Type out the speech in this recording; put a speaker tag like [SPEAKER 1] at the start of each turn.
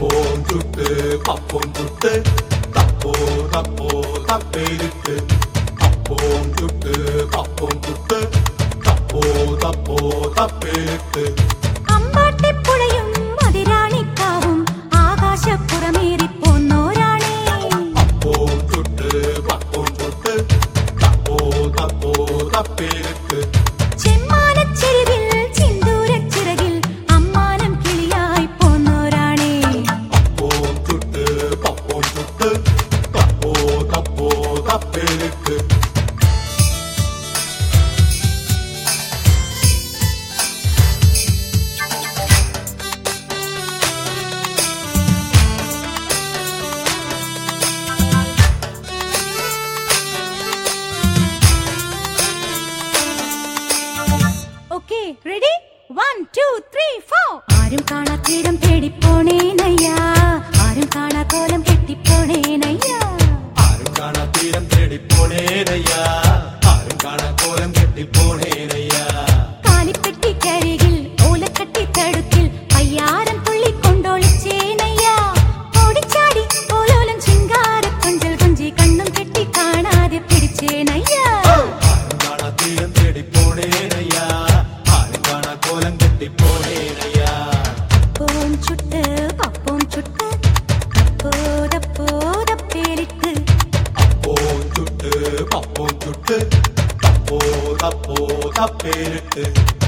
[SPEAKER 1] തപ്പോം ചുട്ട് പപ്പോം ചുട്ട് തപ്പോ തപ്പോ തപ്പേരിട്ട് തപ്പോം ചുട്ട് പപ്പോം ചുട്ട് തപ്പോ തപ്പോ തപ്പേരിട്ട്
[SPEAKER 2] അമ്പാട്ടിപ്പുഴയും മതിരാണിക്കാവും ആകാശപ്പുറമേറിപ്പോന്നോരാണേ
[SPEAKER 1] തപ്പോം ചുട്ട് പപ്പോം ചുട്ട് തപ്പോ തപ്പോ തപ്പേരിട്ട്
[SPEAKER 2] ചെമ്മാനച്ചെരുവിൽ ചിന്തൂരച്ചിറകിൽ അമ്മാനം കിളിയായി പോന്നോരാണേ
[SPEAKER 1] തപ്പോം ചുട്ട് പപ്പോം ചുട്ട് തപ്പോ തപ്പോ തപ്പേരിട്ട്
[SPEAKER 2] ഓക്കേ റെഡി 1 2 3 4 ആരും കാണാ തീരം തേടിപ്പോണേനയ്യാ ആരും കാണാ കോലം കെട്ടിപ്പോണേനയ്യാ
[SPEAKER 1] ആരും കാണാ തീരം തേടിപ്പോണേനയ്യാ ആരും കാണാ കോലം കെട്ടിപ്പോണേനയ്യാ
[SPEAKER 2] കാലിപ്പെട്ടിക്കരികിൽ ഓലക്കട്ടി തടുക്കിൽ പയ്യാരം തുള്ളിക്കൊണ്ടോളിച്ചേനയ്യാ ഓടിച്ചാടി ഓലോലം ചിങ്കാര കൊഞ്ചൽ കൊഞ്ചി കണ്ണും കെട്ടി കാണാതെ പിടിച്ചേനയ്യാ
[SPEAKER 1] ആരും കാണാ തീരം തേടിപ്പോണേനയ്യാ ആരും കാണാ കോലം കെട്ടിപ്പോണേനയ്യാ
[SPEAKER 2] പപ്പോം ചുട്ട് പപ്പോം ചുട്ട് തപ്പോ തപ്പോ തപ്പേലിട്ട്
[SPEAKER 1] തപ്പോം ചുട്ട് പപ്പോം ചുട്ട് തപ്പോ തപ്പോ തപ്പേരിട്ട്